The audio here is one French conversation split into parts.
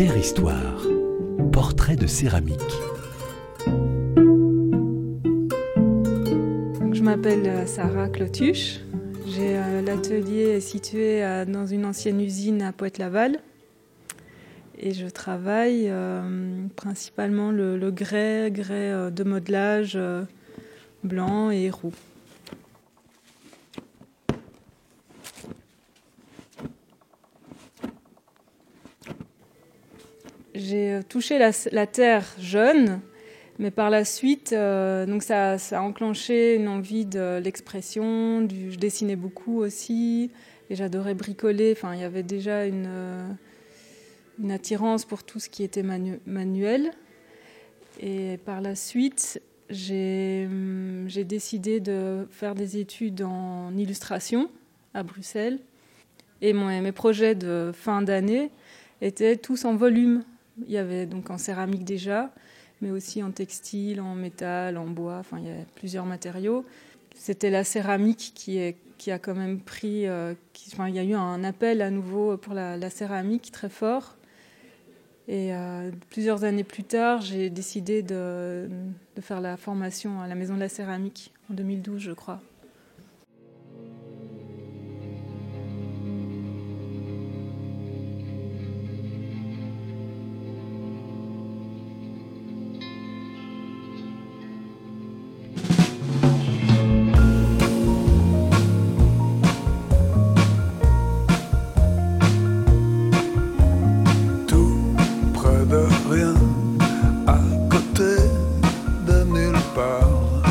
Terre Histoire, portrait de céramique. Je m'appelle Sarah Clotuche. L'atelier est situé dans une ancienne usine à Pointe-Laval. Et je travaille principalement le grès de modelage blanc et roux. J'ai touché la terre jeune, mais par la suite, donc ça a enclenché une envie de l'expression. Je dessinais beaucoup aussi et j'adorais bricoler. Enfin, il y avait déjà une attirance pour tout ce qui était manuel. Et par la suite, j'ai décidé de faire des études en illustration à Bruxelles. Et mes projets de fin d'année étaient tous en volume. Il y avait donc en céramique déjà, mais aussi en textile, en métal, en bois. Enfin, il y a plusieurs matériaux. C'était la céramique qui a quand même pris... il y a eu un appel à nouveau pour la céramique très fort. Et plusieurs années plus tard, j'ai décidé de faire la formation à la Maison de la Céramique, en 2012, je crois. Rien, à côté de nulle part,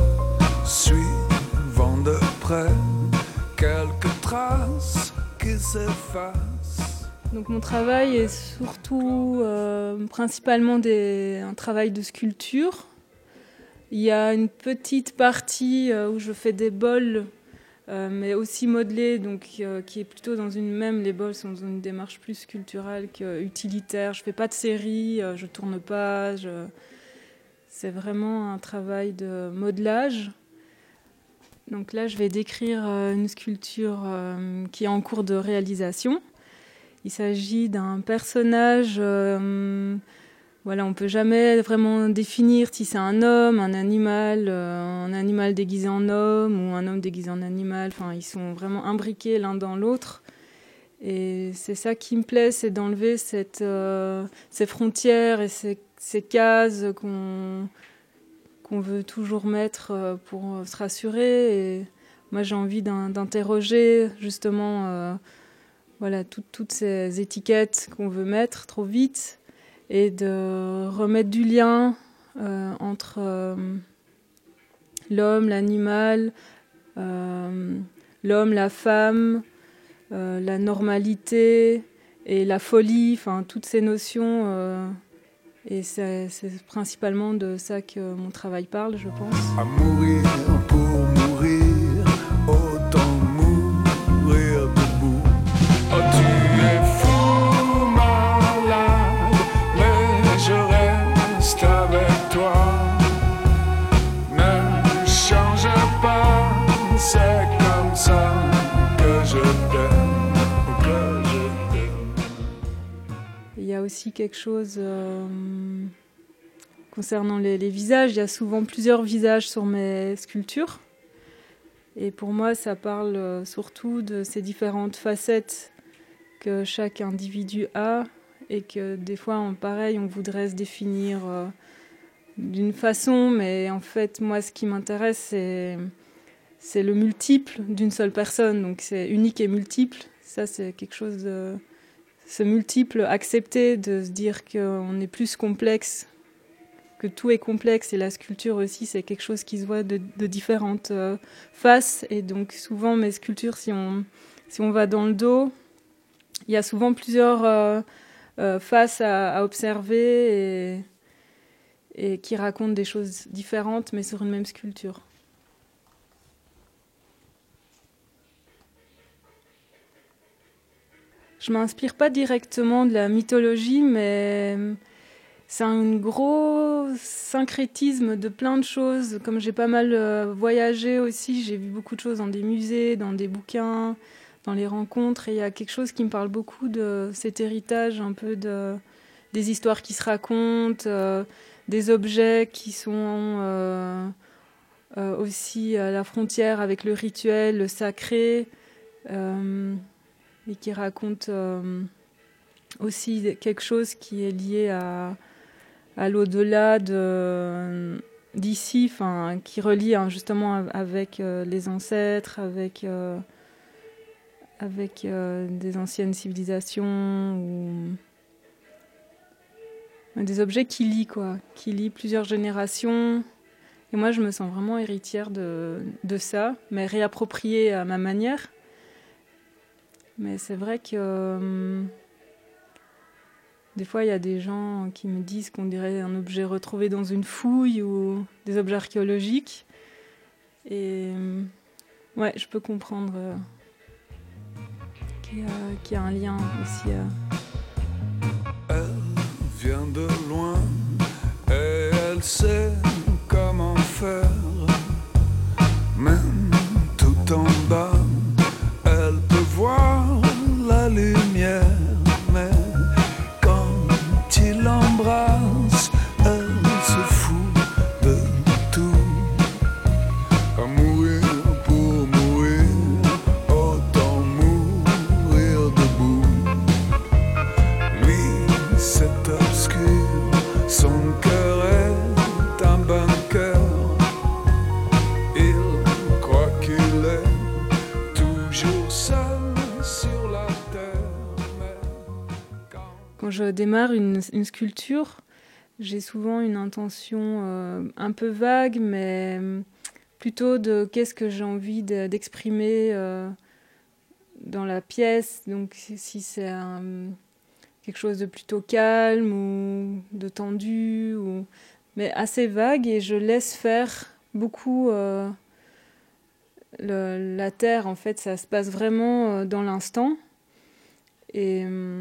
suivant de près quelques traces qui s'effacent. Donc mon travail est surtout principalement un travail de sculpture. Il y a une petite partie où je fais des bols, mais aussi modelés, donc qui est plutôt les bols sont dans une démarche plus sculpturale qu'utilitaire. Je fais pas de série, je tourne pas. C'est vraiment un travail de modelage. Donc là, je vais décrire une sculpture qui est en cours de réalisation. Il s'agit d'un personnage. Voilà, on ne peut jamais vraiment définir si c'est un homme, un animal déguisé en homme ou un homme déguisé en animal. Enfin, ils sont vraiment imbriqués l'un dans l'autre. Et c'est ça qui me plaît, c'est d'enlever ces frontières et ces cases qu'on veut toujours mettre pour se rassurer. Et moi, j'ai envie d'interroger justement toutes ces étiquettes qu'on veut mettre trop vite, et de remettre du lien entre l'homme, l'animal, l'homme, la femme, la normalité et la folie, enfin toutes ces notions. Et c'est principalement de ça que mon travail parle, je pense. À mourir pour mourir, autant mourir debout. Oh, tu es fou, malade, mais je reste avec toi. Ne change pas, c'est comme ça que je t'aime. Il y a aussi quelque chose concernant les visages. Il y a souvent plusieurs visages sur mes sculptures. Et pour moi, ça parle surtout de ces différentes facettes que chaque individu a, et que des fois, pareil, on voudrait se définir d'une façon, mais en fait, moi, ce qui m'intéresse, c'est le multiple d'une seule personne. Donc, c'est unique et multiple. Ça, c'est quelque chose de... Ce multiple, accepter de se dire qu'on est plus complexe, que tout est complexe, et la sculpture aussi, c'est quelque chose qui se voit de différentes faces. Et donc souvent mes sculptures, si on va dans le dos, il y a souvent plusieurs faces à observer et qui racontent des choses différentes, mais sur une même sculpture. Je ne m'inspire pas directement de la mythologie, mais c'est un gros syncrétisme de plein de choses. Comme j'ai pas mal voyagé aussi, j'ai vu beaucoup de choses dans des musées, dans des bouquins, dans les rencontres. Et il y a quelque chose qui me parle beaucoup de cet héritage un peu des histoires qui se racontent, des objets qui sont aussi à la frontière avec le rituel, le sacré, et qui racontent aussi quelque chose qui est lié à l'au-delà d'ici, qui relie justement avec les ancêtres, avec des anciennes civilisations, ou des objets qui lient plusieurs générations. Et moi, je me sens vraiment héritière de ça, mais réappropriée à ma manière. Mais c'est vrai que des fois, il y a des gens qui me disent qu'on dirait un objet retrouvé dans une fouille ou des objets archéologiques. Et ouais, je peux comprendre qu'il y a un lien aussi. Elle vient de loin et elle sait comment faire. Même tout en bas, elle peut voir la lumière. Mais quand il l'embrasse, elle se fout de tout. À mourir pour mourir, autant mourir debout. Lui, c'est obscur, son cœur est un bunker. Il croit qu'il est toujours seul sur la terre. Mais Quand je démarre une sculpture, j'ai souvent une intention un peu vague, mais plutôt de qu'est-ce que j'ai envie d'exprimer dans la pièce. Donc si c'est quelque chose de plutôt calme ou de tendu, mais assez vague, et je laisse faire beaucoup la terre. En fait, ça se passe vraiment dans l'instant. Et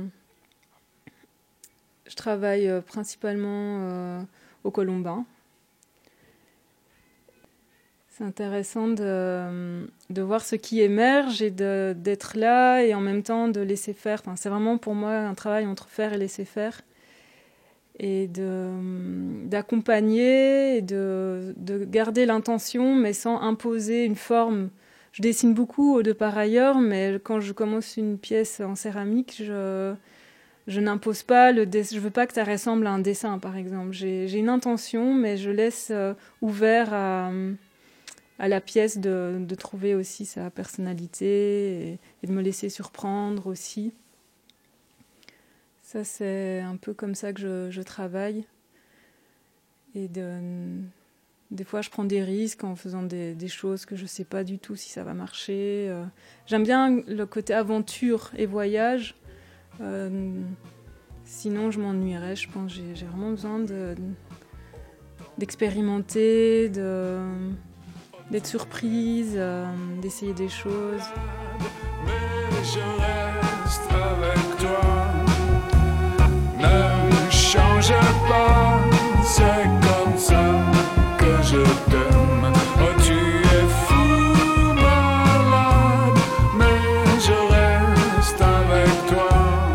je travaille principalement au colombin. C'est intéressant de voir ce qui émerge et d'être là et en même temps de laisser faire. C'est vraiment pour moi un travail entre faire et laisser faire. Et d'accompagner et de garder l'intention, mais sans imposer une forme. Je dessine beaucoup de par ailleurs, mais quand je commence une pièce en céramique, je n'impose pas le dessin. Je veux pas que ça ressemble à un dessin, par exemple. J'ai une intention, mais je laisse ouvert à la pièce de trouver aussi sa personnalité et de me laisser surprendre aussi. Ça, c'est un peu comme ça que je travaille. Et des fois, je prends des risques en faisant des choses que je ne sais pas du tout si ça va marcher. J'aime bien le côté aventure et voyage. Sinon, je m'ennuierais, je pense. J'ai vraiment besoin d'expérimenter, d'être surprise, d'essayer des choses. mais je reste avec toi. Ne change pas, c'est comme ça que je t'aime. Oh, tu es fou, malade, mais je reste avec toi.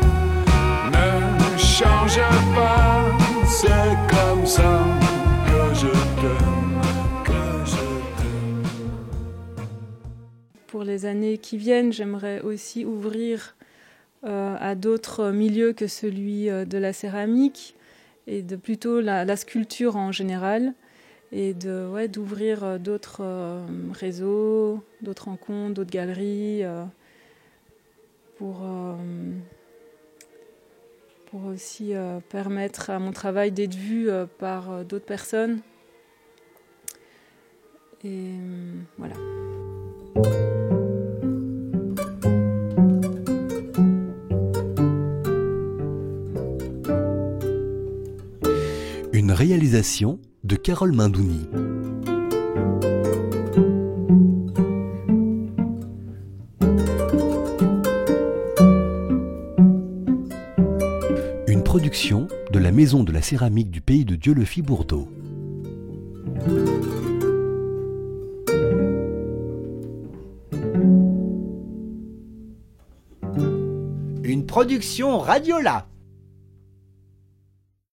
Ne change pas, c'est comme ça que je t'aime, que je t'aime. Pour les années qui viennent, j'aimerais aussi ouvrir à d'autres milieux que celui de la céramique et de plutôt la sculpture en général, et d'ouvrir d'autres réseaux, d'autres rencontres, d'autres galeries pour aussi permettre à mon travail d'être vu par d'autres personnes. Et voilà. Une réalisation de Carole Mindouni. Une production de la Maison de la Céramique du Pays de Dieulefit-Bourdeaux. Une production Radiola.